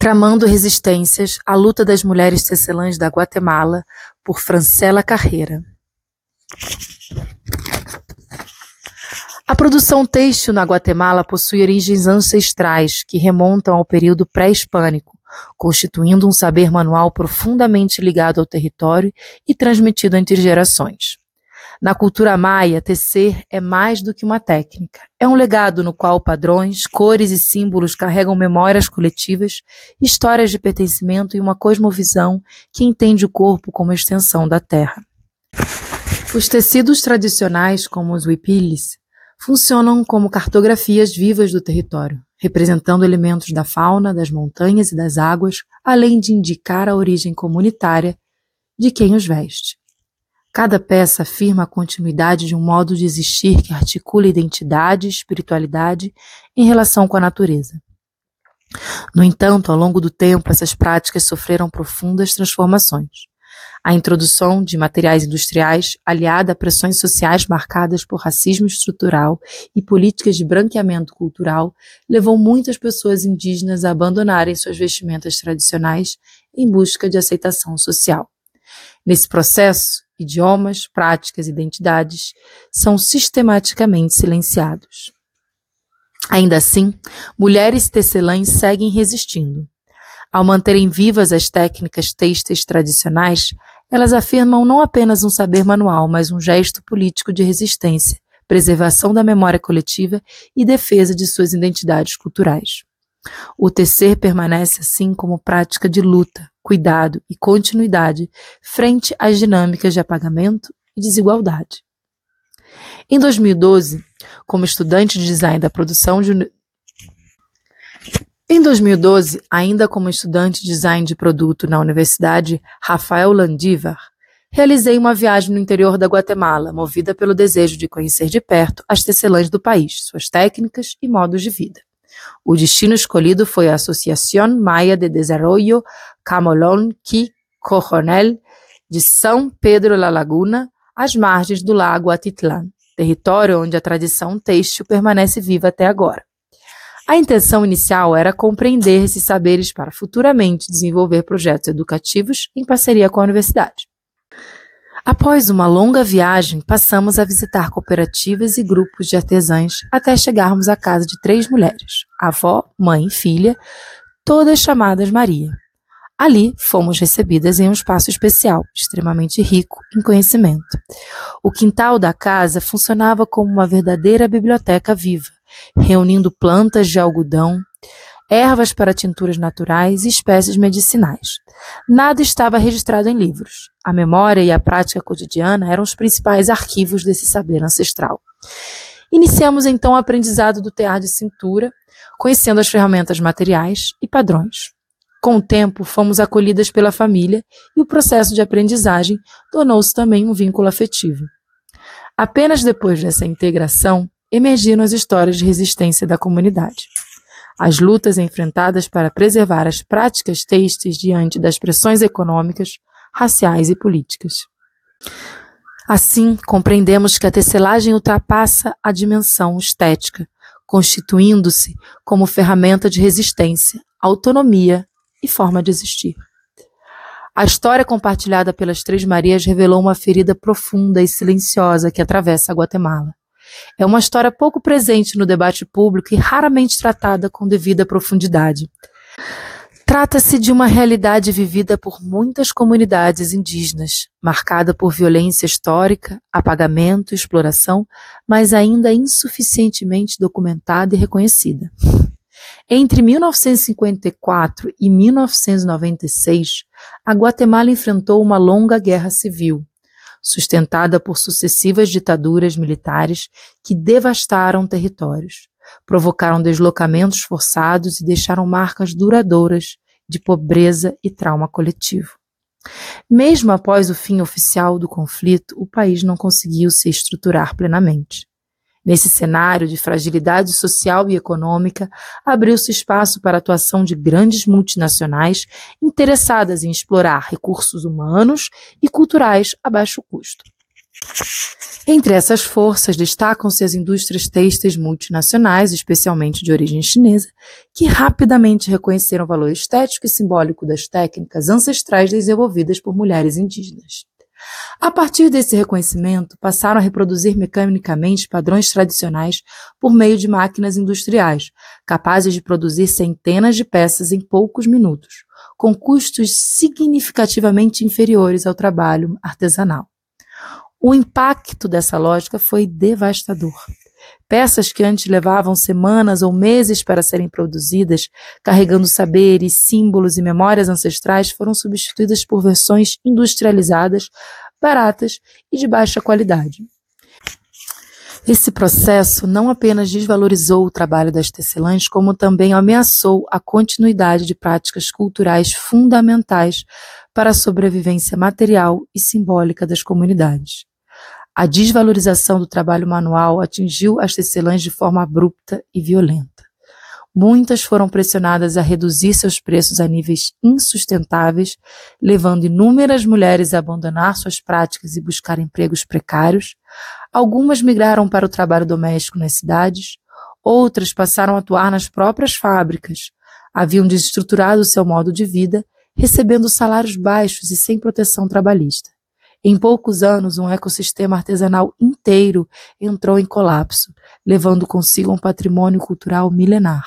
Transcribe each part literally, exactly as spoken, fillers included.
Tramando Resistências, a luta das mulheres tecelãs da Guatemala, por Francela Carreira. A produção têxtil na Guatemala possui origens ancestrais que remontam ao período pré-hispânico, constituindo um saber manual profundamente ligado ao território e transmitido entre gerações. Na cultura maia, tecer é mais do que uma técnica. É um legado no qual padrões, cores e símbolos carregam memórias coletivas, histórias de pertencimento e uma cosmovisão que entende o corpo como extensão da terra. Os tecidos tradicionais, como os huipiles, funcionam como cartografias vivas do território, representando elementos da fauna, das montanhas e das águas, além de indicar a origem comunitária de quem os veste. Cada peça afirma a continuidade de um modo de existir que articula identidade e espiritualidade em relação com a natureza. No entanto, ao longo do tempo, essas práticas sofreram profundas transformações. A introdução de materiais industriais, aliada a pressões sociais marcadas por racismo estrutural e políticas de branqueamento cultural, levou muitas pessoas indígenas a abandonarem suas vestimentas tradicionais em busca de aceitação social. Nesse processo, idiomas, práticas e identidades são sistematicamente silenciados. Ainda assim, mulheres tecelãs seguem resistindo. Ao manterem vivas as técnicas têxteis tradicionais, elas afirmam não apenas um saber manual, mas um gesto político de resistência, preservação da memória coletiva e defesa de suas identidades culturais. O tecer permanece assim como prática de luta, cuidado e continuidade frente às dinâmicas de apagamento e desigualdade. Em dois mil e doze, como estudante de design da produção de Em dois mil e doze, ainda como estudante de design de produto na Universidade Rafael Landívar, realizei uma viagem no interior da Guatemala, movida pelo desejo de conhecer de perto as tecelãs do país, suas técnicas e modos de vida. O destino escolhido foi a Associación Maya de Desarrollo Camolón Qui Coronel de São Pedro La Laguna, às margens do lago Atitlán, território onde a tradição têxtil permanece viva até agora. A intenção inicial era compreender esses saberes para futuramente desenvolver projetos educativos em parceria com a universidade. Após uma longa viagem, passamos a visitar cooperativas e grupos de artesãs até chegarmos à casa de três mulheres, avó, mãe e filha, todas chamadas Maria. Ali, fomos recebidas em um espaço especial, extremamente rico em conhecimento. O quintal da casa funcionava como uma verdadeira biblioteca viva, reunindo plantas de algodão, ervas para tinturas naturais e espécies medicinais. Nada estava registrado em livros. A memória e a prática cotidiana eram os principais arquivos desse saber ancestral. Iniciamos então o aprendizado do tear de cintura, conhecendo as ferramentas materiais e padrões. Com o tempo, fomos acolhidas pela família e o processo de aprendizagem tornou-se também um vínculo afetivo. Apenas depois dessa integração, emergiram as histórias de resistência da comunidade. As lutas enfrentadas para preservar as práticas têxteis diante das pressões econômicas, raciais e políticas. Assim, compreendemos que a tecelagem ultrapassa a dimensão estética, constituindo-se como ferramenta de resistência, autonomia e forma de existir. A história compartilhada pelas Três Marias revelou uma ferida profunda e silenciosa que atravessa a Guatemala. É uma história pouco presente no debate público e raramente tratada com devida profundidade. Trata-se de uma realidade vivida por muitas comunidades indígenas, marcada por violência histórica, apagamento e exploração, mas ainda insuficientemente documentada e reconhecida. Entre mil novecentos e cinquenta e quatro e mil novecentos e noventa e seis, a Guatemala enfrentou uma longa guerra civil, sustentada por sucessivas ditaduras militares que devastaram territórios, provocaram deslocamentos forçados e deixaram marcas duradouras de pobreza e trauma coletivo. Mesmo após o fim oficial do conflito, o país não conseguiu se estruturar plenamente. Nesse cenário de fragilidade social e econômica, abriu-se espaço para a atuação de grandes multinacionais interessadas em explorar recursos humanos e culturais a baixo custo. Entre essas forças destacam-se as indústrias têxteis multinacionais, especialmente de origem chinesa, que rapidamente reconheceram o valor estético e simbólico das técnicas ancestrais desenvolvidas por mulheres indígenas. A partir desse reconhecimento, passaram a reproduzir mecanicamente padrões tradicionais por meio de máquinas industriais, capazes de produzir centenas de peças em poucos minutos, com custos significativamente inferiores ao trabalho artesanal. O impacto dessa lógica foi devastador. Peças que antes levavam semanas ou meses para serem produzidas, carregando saberes, símbolos e memórias ancestrais, foram substituídas por versões industrializadas, baratas e de baixa qualidade. Esse processo não apenas desvalorizou o trabalho das tecelãs, como também ameaçou a continuidade de práticas culturais fundamentais para a sobrevivência material e simbólica das comunidades. A desvalorização do trabalho manual atingiu as tecelãs de forma abrupta e violenta. Muitas foram pressionadas a reduzir seus preços a níveis insustentáveis, levando inúmeras mulheres a abandonar suas práticas e buscar empregos precários. Algumas migraram para o trabalho doméstico nas cidades, outras passaram a atuar nas próprias fábricas. Haviam desestruturado seu modo de vida, recebendo salários baixos e sem proteção trabalhista. Em poucos anos, um ecossistema artesanal inteiro entrou em colapso, levando consigo um patrimônio cultural milenar.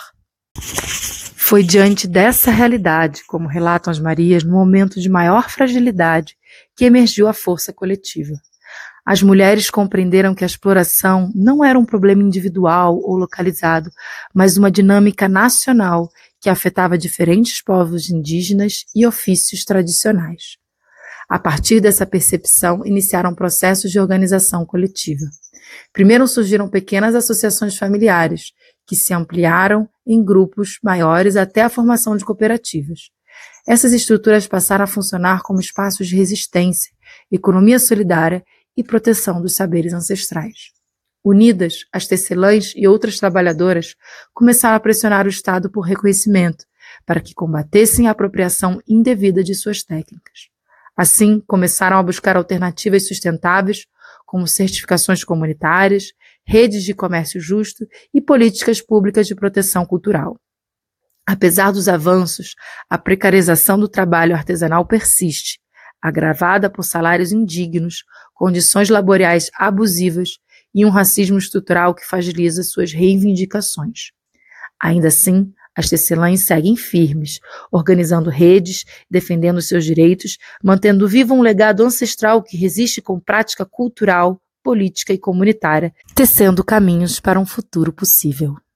Foi diante dessa realidade, como relatam as Marias, no momento de maior fragilidade, que emergiu a força coletiva. As mulheres compreenderam que a exploração não era um problema individual ou localizado, mas uma dinâmica nacional que afetava diferentes povos indígenas e ofícios tradicionais. A partir dessa percepção, iniciaram processos de organização coletiva. Primeiro surgiram pequenas associações familiares, que se ampliaram em grupos maiores até a formação de cooperativas. Essas estruturas passaram a funcionar como espaços de resistência, economia solidária e proteção dos saberes ancestrais. Unidas, as tecelãs e outras trabalhadoras começaram a pressionar o Estado por reconhecimento, para que combatessem a apropriação indevida de suas técnicas. Assim, começaram a buscar alternativas sustentáveis, como certificações comunitárias, redes de comércio justo e políticas públicas de proteção cultural. Apesar dos avanços, a precarização do trabalho artesanal persiste, agravada por salários indignos, condições laborais abusivas e um racismo estrutural que fragiliza suas reivindicações. Ainda assim, as tecelãs seguem firmes, organizando redes, defendendo seus direitos, mantendo vivo um legado ancestral que resiste com prática cultural, política e comunitária, tecendo caminhos para um futuro possível.